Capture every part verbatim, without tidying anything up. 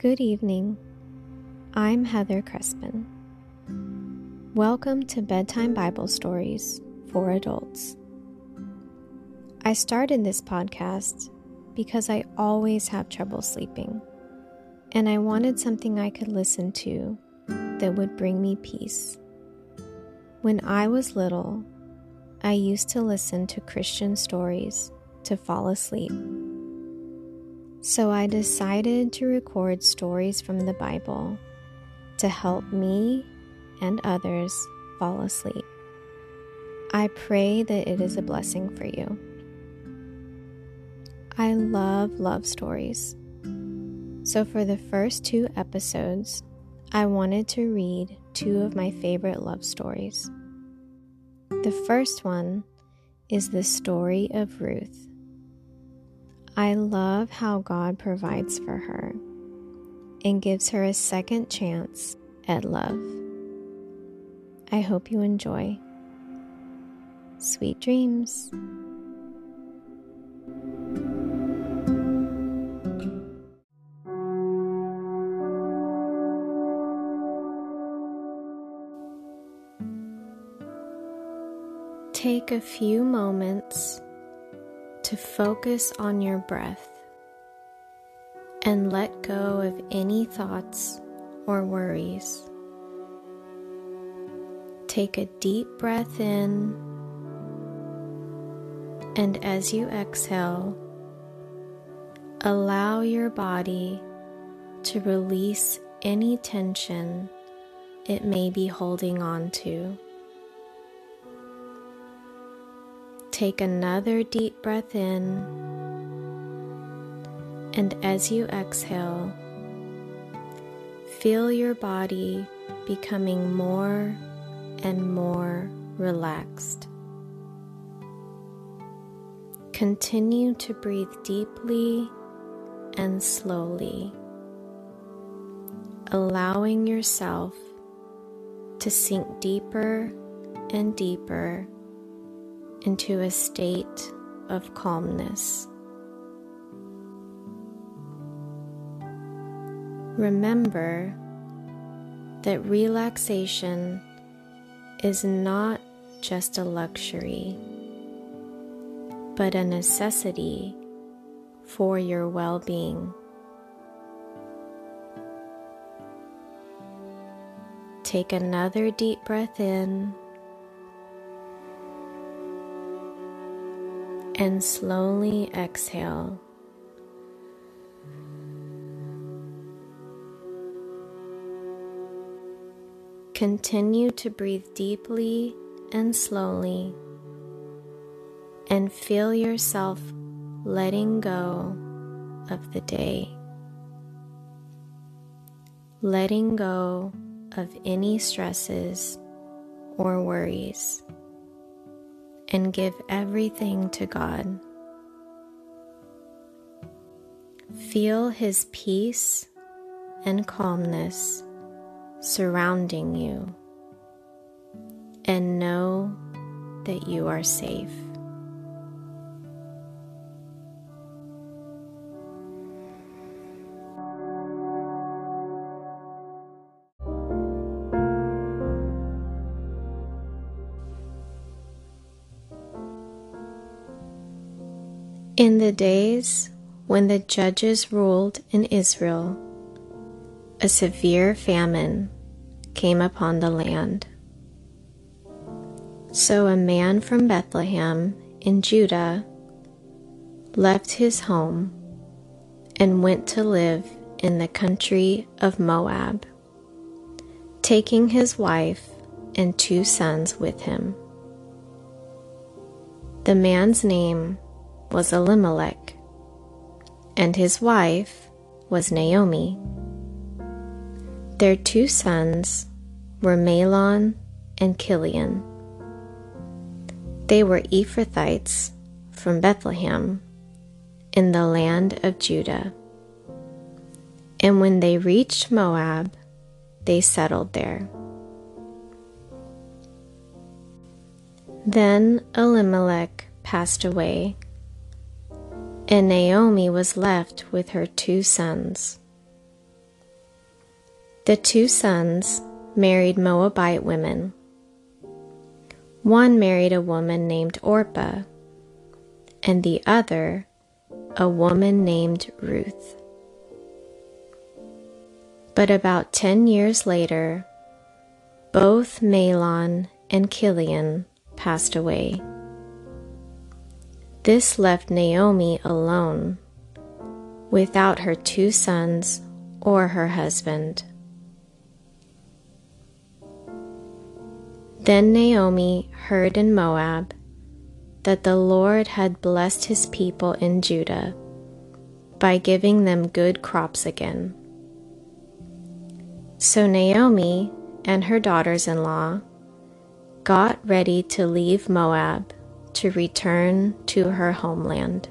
Good evening. I'm Heather Crespin. Welcome to Bedtime Bible Stories for Adults. I started this podcast because I always have trouble sleeping, and I wanted something I could listen to that would bring me peace. When I was little, I used to listen to Christian stories to fall asleep. So I decided to record stories from the Bible to help me and others fall asleep. I pray that it is a blessing for you. I love love stories. So for the first two episodes, I wanted to read two of my favorite love stories. The first one is the story of Ruth. I love how God provides for her and gives her a second chance at love. I hope you enjoy. Sweet dreams. Take a few moments to focus on your breath and let go of any thoughts or worries. Take a deep breath in, and as you exhale, allow your body to release any tension it may be holding on to. Take another deep breath in, and as you exhale, feel your body becoming more and more relaxed. Continue to breathe deeply and slowly, allowing yourself to sink deeper and deeper into a state of calmness. Remember that relaxation is not just a luxury, but a necessity for your well-being. Take another deep breath in, and slowly exhale. Continue to breathe deeply and slowly, and feel yourself letting go of the day, letting go of any stresses or worries, and give everything to God. Feel His peace and calmness surrounding you, and know that you are safe. In the days when the judges ruled in Israel, a severe famine came upon the land. So a man from Bethlehem in Judah left his home and went to live in the country of Moab, taking his wife and two sons with him. The man's name was Elimelech, and his wife was Naomi. Their two sons were Mahlon and Chilion. They were Ephrathites from Bethlehem in the land of Judah. And when they reached Moab, they settled there. Then Elimelech passed away, and Naomi was left with her two sons. The two sons married Moabite women. One married a woman named Orpah, and the other a woman named Ruth. But about ten years later, both Mahlon and Chilion passed away. This left Naomi alone, without her two sons or her husband. Then Naomi heard in Moab that the Lord had blessed his people in Judah by giving them good crops again. So Naomi and her daughters-in-law got ready to leave Moab to return to her homeland.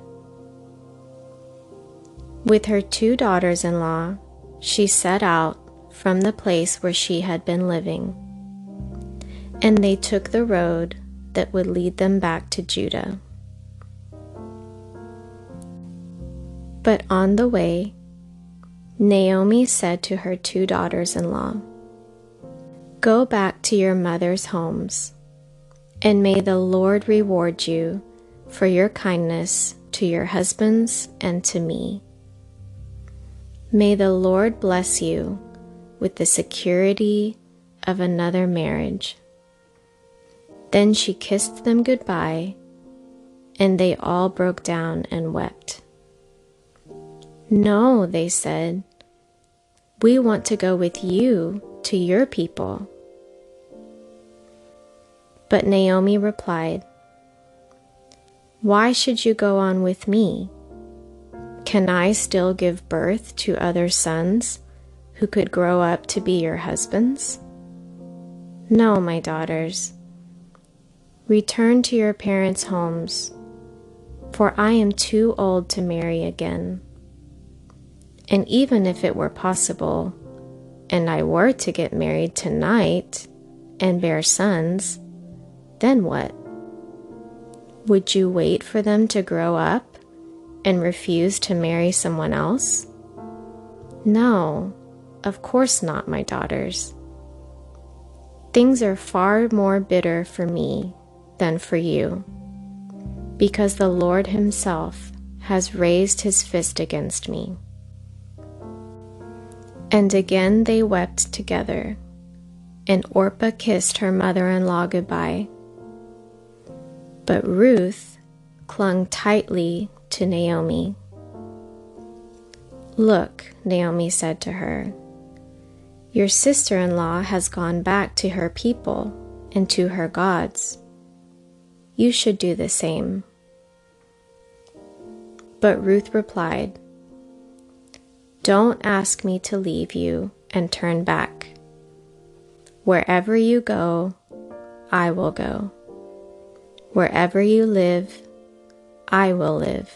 With her two daughters-in-law, she set out from the place where she had been living, and they took the road that would lead them back to Judah. But on the way, Naomi said to her two daughters-in-law, "Go back to your mother's homes, and may the Lord reward you for your kindness to your husbands and to me. May the Lord bless you with the security of another marriage." Then she kissed them goodbye, and they all broke down and wept. "No," they said, "we want to go with you to your people." But Naomi replied, "Why should you go on with me? Can I still give birth to other sons who could grow up to be your husbands? No, my daughters. Return to your parents' homes, for I am too old to marry again. And even if it were possible, and I were to get married tonight and bear sons, then what? Would you wait for them to grow up and refuse to marry someone else? No, of course not, my daughters. Things are far more bitter for me than for you, because the Lord himself has raised his fist against me." And again they wept together, and Orpah kissed her mother-in-law goodbye. But Ruth clung tightly to Naomi. "Look," Naomi said to her, "your sister-in-law has gone back to her people and to her gods. You should do the same." But Ruth replied, "Don't ask me to leave you and turn back. Wherever you go, I will go. Wherever you live, I will live.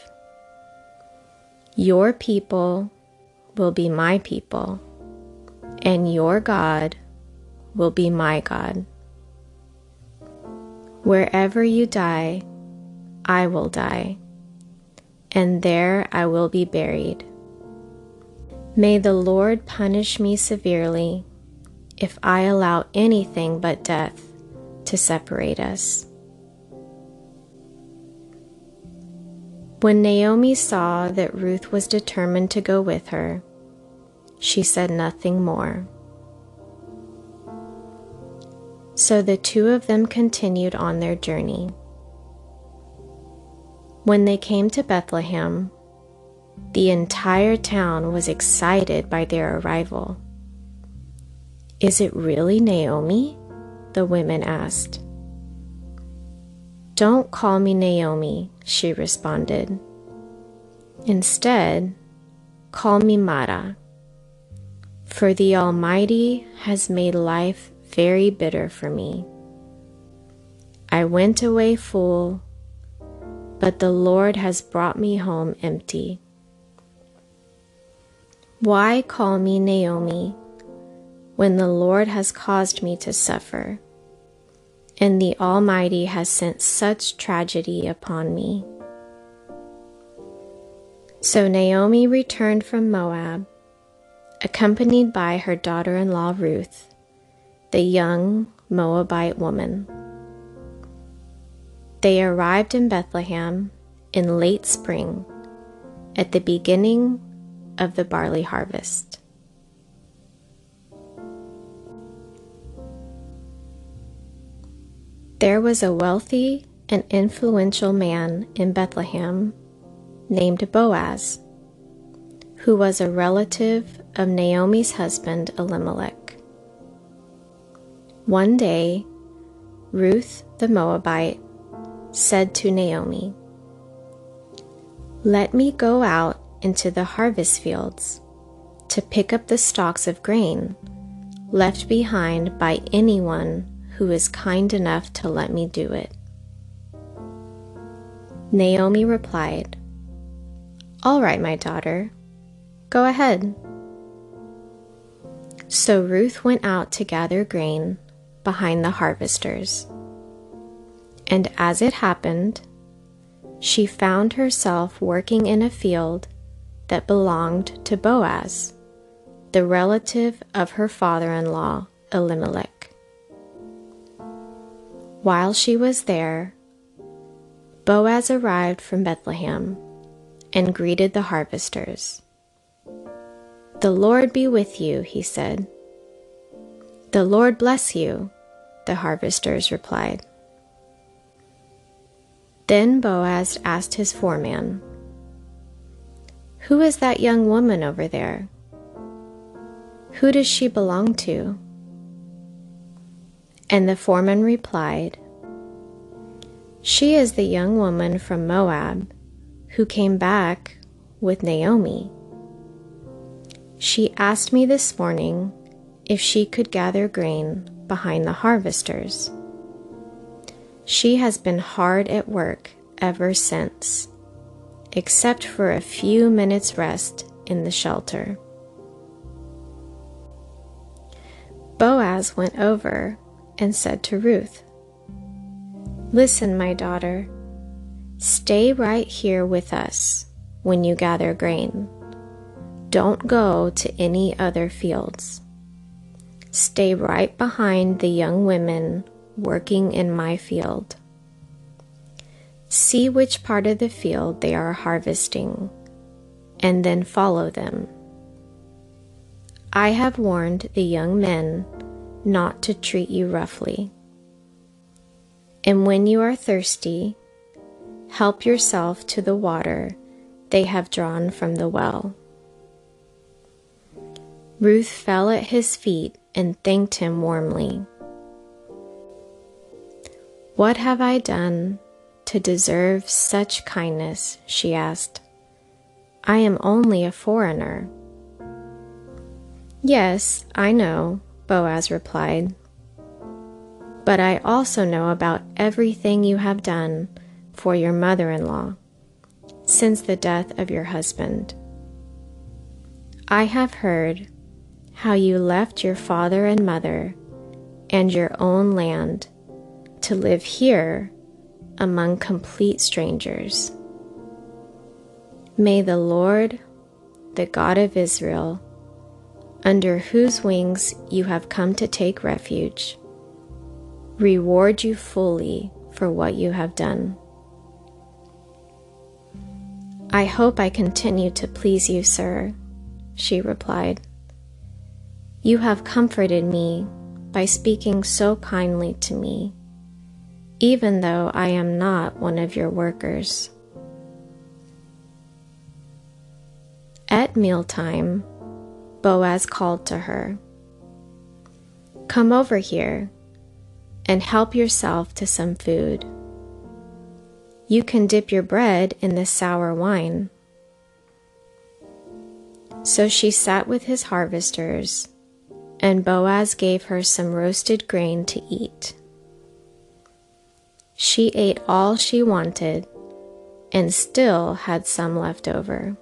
Your people will be my people, and your God will be my God. Wherever you die, I will die, and there I will be buried. May the Lord punish me severely if I allow anything but death to separate us." When Naomi saw that Ruth was determined to go with her, she said nothing more. So the two of them continued on their journey. When they came to Bethlehem, the entire town was excited by their arrival. "Is it really Naomi?" the women asked. "Don't call me Naomi," she responded. "Instead, call me Mara, for the Almighty has made life very bitter for me. I went away full, but the Lord has brought me home empty. Why call me Naomi when the Lord has caused me to suffer, and the Almighty has sent such tragedy upon me?" So Naomi returned from Moab, accompanied by her daughter-in-law Ruth, the young Moabite woman. They arrived in Bethlehem in late spring, at the beginning of the barley harvest. There was a wealthy and influential man in Bethlehem named Boaz, who was a relative of Naomi's husband Elimelech. One day, Ruth the Moabite said to Naomi, "Let me go out into the harvest fields to pick up the stalks of grain left behind by anyone who is kind enough to let me do it." Naomi replied, "All right, my daughter, go ahead." So Ruth went out to gather grain behind the harvesters. And as it happened, she found herself working in a field that belonged to Boaz, the relative of her father-in-law, Elimelech. While she was there, Boaz arrived from Bethlehem and greeted the harvesters. "The Lord be with you," he said. "The Lord bless you," the harvesters replied. Then Boaz asked his foreman, "Who is that young woman over there? Who does she belong to?" And the foreman replied, "She is the young woman from Moab who came back with Naomi. She asked me this morning if she could gather grain behind the harvesters. She has been hard at work ever since, except for a few minutes' rest in the shelter." Boaz went over and said to Ruth, "Listen, my daughter, stay right here with us when you gather grain. Don't go to any other fields. Stay right behind the young women working in my field. See which part of the field they are harvesting, and then follow them. I have warned the young men not to treat you roughly. And when you are thirsty, help yourself to the water they have drawn from the well." Ruth fell at his feet and thanked him warmly. "What have I done to deserve such kindness?" she asked. "I am only a foreigner." "Yes, I know," Boaz replied. "But I also know about everything you have done for your mother-in-law since the death of your husband. I have heard how you left your father and mother and your own land to live here among complete strangers. May the Lord, the God of Israel, under whose wings you have come to take refuge, reward you fully for what you have done." "I hope I continue to please you, sir," she replied. "You have comforted me by speaking so kindly to me, even though I am not one of your workers." At mealtime, Boaz called to her, "Come over here and help yourself to some food. You can dip your bread in the sour wine." So she sat with his harvesters, and Boaz gave her some roasted grain to eat. She ate all she wanted and still had some left over.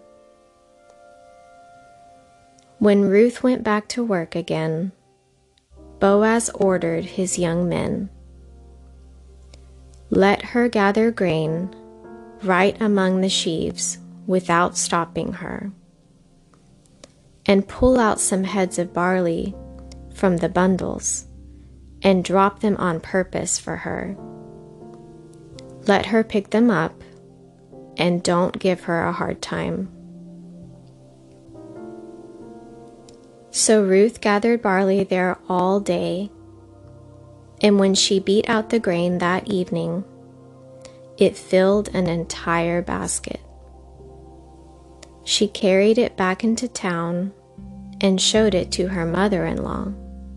When Ruth went back to work again, Boaz ordered his young men, "Let her gather grain right among the sheaves without stopping her. and pull out some heads of barley from the bundles and drop them on purpose for her. Let her pick them up and don't give her a hard time." So Ruth gathered barley there all day, and when she beat out the grain that evening, it filled an entire basket. She carried it back into town and showed it to her mother-in-law.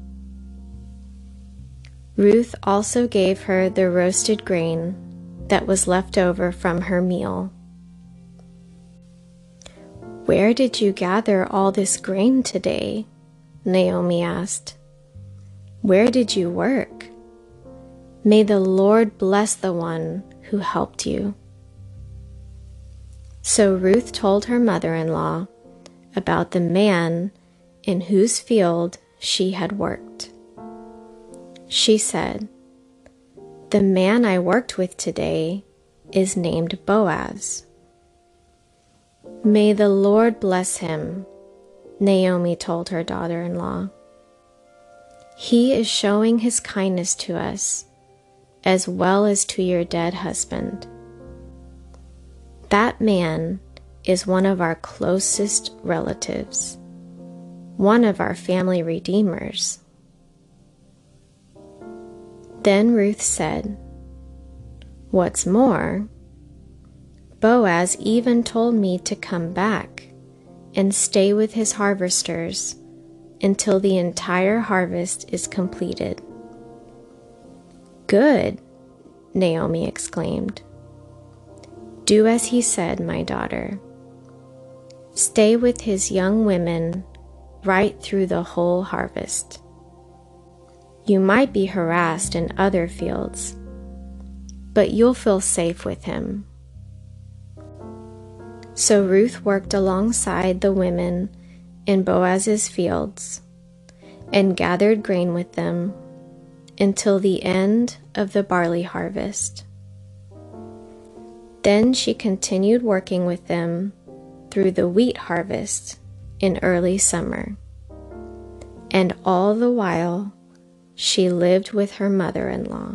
Ruth also gave her the roasted grain that was left over from her meal. "Where did you gather all this grain today?" Naomi asked. "Where did you work? May the Lord bless the one who helped you." So Ruth told her mother-in-law about the man in whose field she had worked. She said, "The man I worked with today is named Boaz." "May the Lord bless him," Naomi told her daughter-in-law. "He is showing his kindness to us, as well as to your dead husband. That man is one of our closest relatives, one of our family redeemers." Then Ruth said, "What's more, Boaz even told me to come back and stay with his harvesters until the entire harvest is completed." "Good," Naomi exclaimed. "Do as he said, my daughter. Stay with his young women right through the whole harvest. You might be harassed in other fields, but you'll feel safe with him." So Ruth worked alongside the women in Boaz's fields and gathered grain with them until the end of the barley harvest. Then she continued working with them through the wheat harvest in early summer, and all the while she lived with her mother-in-law.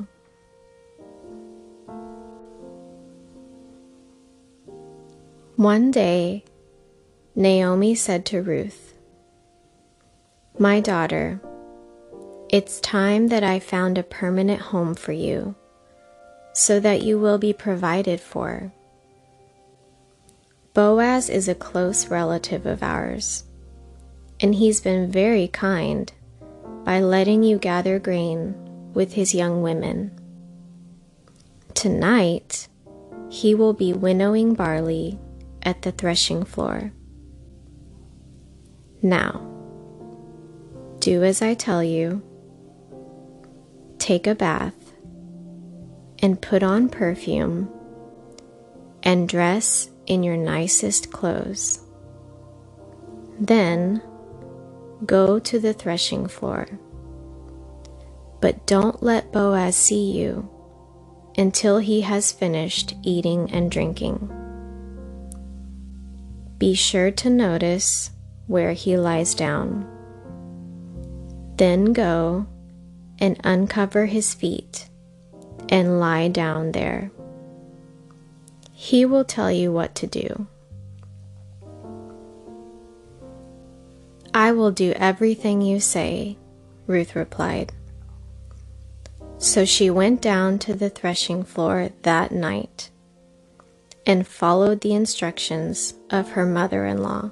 One day, Naomi said to Ruth, "My daughter, it's time that I found a permanent home for you, so that you will be provided for. Boaz is a close relative of ours, and he's been very kind by letting you gather grain with his young women. Tonight, he will be winnowing barley at the threshing floor. Now, do as I tell you. Take a bath and put on perfume and dress in your nicest clothes. Then go to the threshing floor. But don't let Boaz see you until he has finished eating and drinking. Be sure to notice where he lies down. Then go and uncover his feet and lie down there. He will tell you what to do." "I will do everything you say," Ruth replied. So she went down to the threshing floor that night and followed the instructions of her mother-in-law.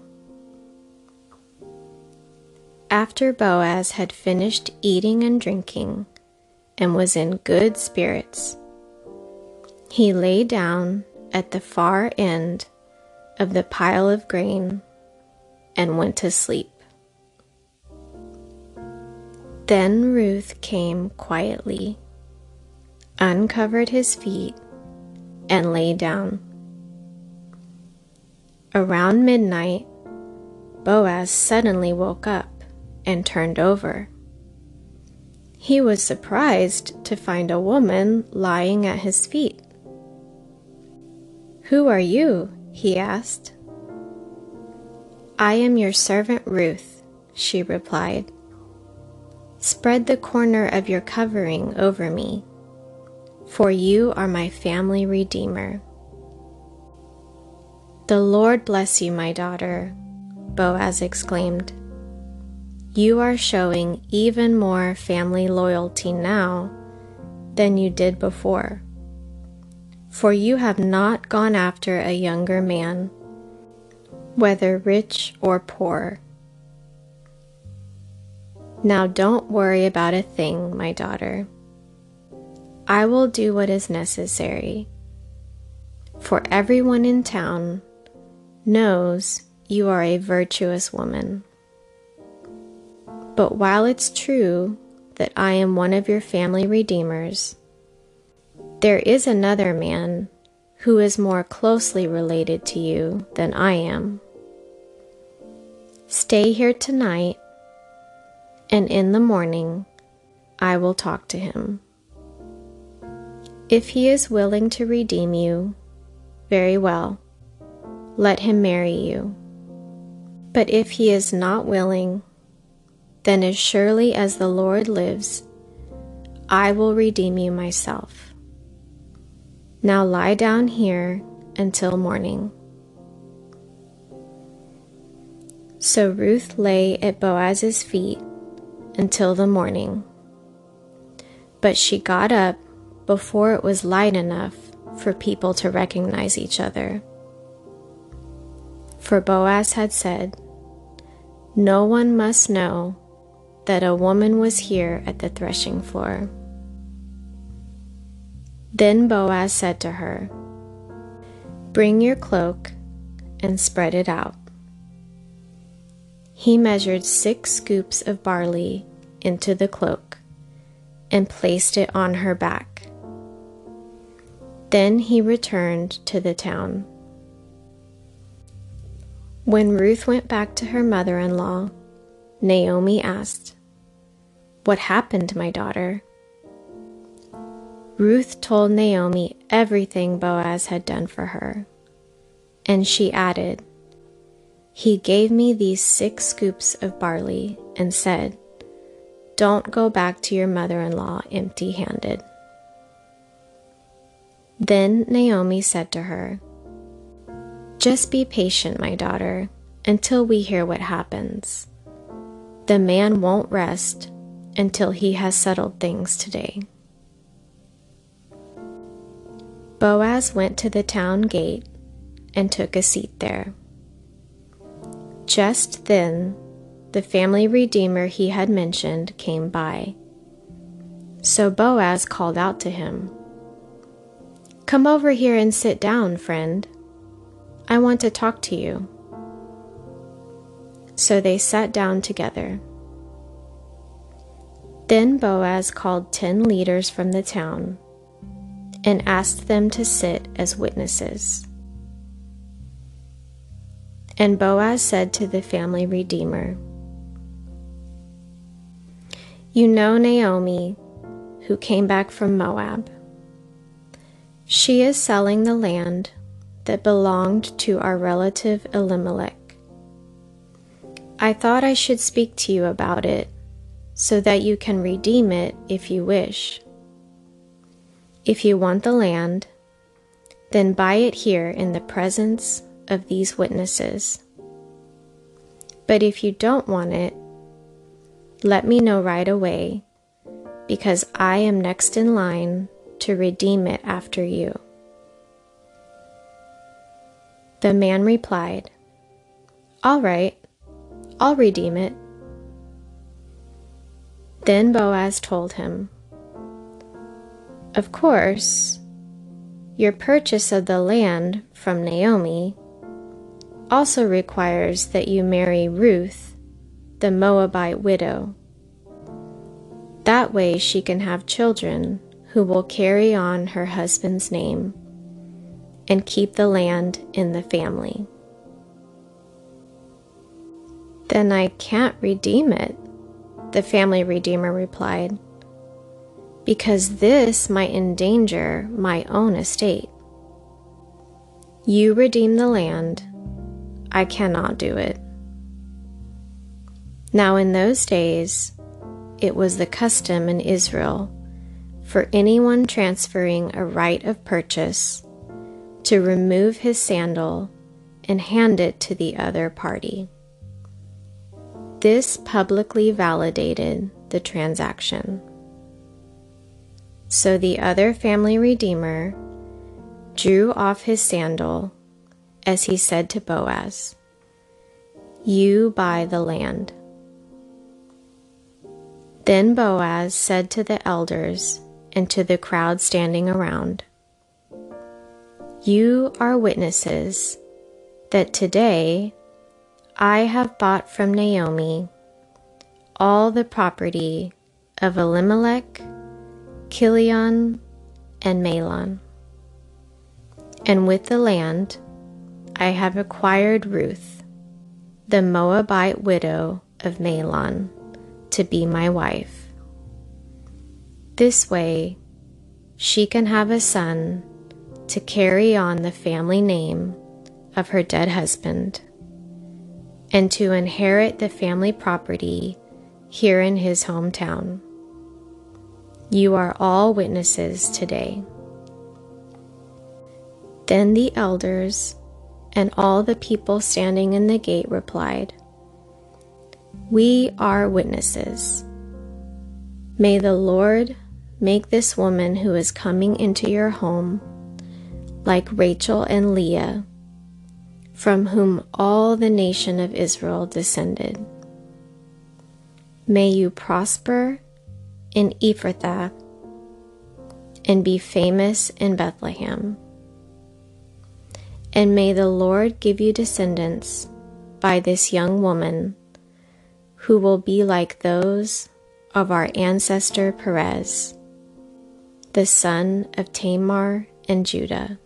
After Boaz had finished eating and drinking and was in good spirits, he lay down at the far end of the pile of grain and went to sleep. Then Ruth came quietly, uncovered his feet, and lay down. Around midnight, Boaz suddenly woke up and turned over. He was surprised to find a woman lying at his feet. "Who are you?" he asked. "I am your servant Ruth," she replied. "Spread the corner of your covering over me, for you are my family redeemer." "The Lord bless you, my daughter," Boaz exclaimed. "You are showing even more family loyalty now than you did before, for you have not gone after a younger man, whether rich or poor. Now don't worry about a thing, my daughter. I will do what is necessary, for everyone in town knows you are a virtuous woman. But while it's true that I am one of your family redeemers, there is another man who is more closely related to you than I am. Stay here tonight, and in the morning I will talk to him. If he is willing to redeem you, very well, let him marry you. But if he is not willing, then as surely as the Lord lives, I will redeem you myself. Now lie down here until morning." So Ruth lay at Boaz's feet until the morning. But she got up before it was light enough for people to recognize each other. For Boaz had said, "No one must know that a woman was here at the threshing floor." Then Boaz said to her, "Bring your cloak and spread it out." He measured six scoops of barley into the cloak and placed it on her back. Then he returned to the town. When Ruth went back to her mother-in-law, Naomi asked, "What happened, my daughter?" Ruth told Naomi everything Boaz had done for her, and she added, "He gave me these six scoops of barley and said, 'Don't go back to your mother-in-law empty-handed.'" Then Naomi said to her, "Just be patient, my daughter, until we hear what happens. The man won't rest until he has settled things today." Boaz went to the town gate and took a seat there. Just then, the family redeemer he had mentioned came by. So Boaz called out to him, "Come over here and sit down, friend. I want to talk to you." So they sat down together. Then Boaz called ten leaders from the town and asked them to sit as witnesses. And Boaz said to the family redeemer, "You know Naomi, who came back from Moab. She is selling the land that belonged to our relative Elimelech. I thought I should speak to you about it so that you can redeem it if you wish. If you want the land, then buy it here in the presence of these witnesses. But if you don't want it, let me know right away, because I am next in line to redeem it after you." The man replied, "All right, I'll redeem it." Then Boaz told him, "Of course, your purchase of the land from Naomi also requires that you marry Ruth, the Moabite widow. That way she can have children who will carry on her husband's name and keep the land in the family." "Then I can't redeem it," the family redeemer replied, "because this might endanger my own estate. You redeem the land, I cannot do it." Now in those days, it was the custom in Israel for anyone transferring a right of purchase to remove his sandal and hand it to the other party. This publicly validated the transaction. So the other family redeemer drew off his sandal as he said to Boaz, "You buy the land." Then Boaz said to the elders and to the crowd standing around, "You are witnesses that today I have bought from Naomi all the property of Elimelech, Kilion, and Mahlon. And with the land I have acquired Ruth, the Moabite widow of Mahlon, to be my wife. This way she can have a son to carry on the family name of her dead husband, and to inherit the family property here in his hometown. You are all witnesses today." Then the elders and all the people standing in the gate replied, "We are witnesses. May the Lord make this woman who is coming into your home like Rachel and Leah, from whom all the nation of Israel descended. May you prosper in Ephrathah and be famous in Bethlehem. And may the Lord give you descendants by this young woman, who will be like those of our ancestor Perez, the son of Tamar and Judah."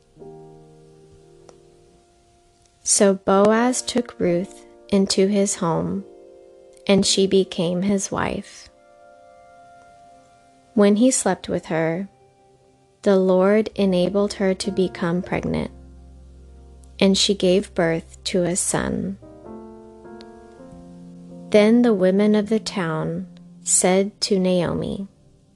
So Boaz took Ruth into his home, and she became his wife. When he slept with her, the Lord enabled her to become pregnant, and she gave birth to a son. Then the women of the town said to Naomi,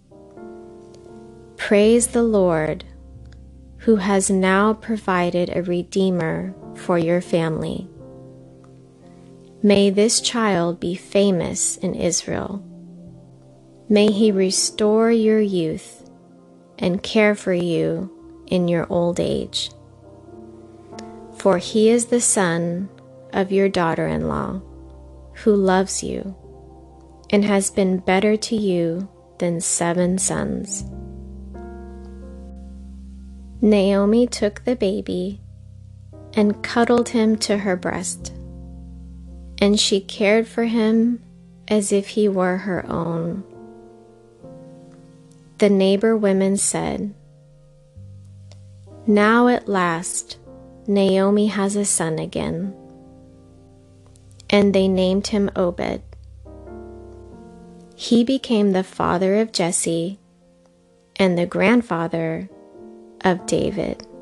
"Praise the Lord, who has now provided a redeemer for your family. May this child be famous in Israel. May he restore your youth and care for you in your old age. For he is the son of your daughter-in-law, who loves you and has been better to you than seven sons." Naomi took the baby and cuddled him to her breast, and she cared for him as if he were her own. The neighbor women said, "Now at last Naomi has a son again." And they named him Obed. He became the father of Jesse and the grandfather of David.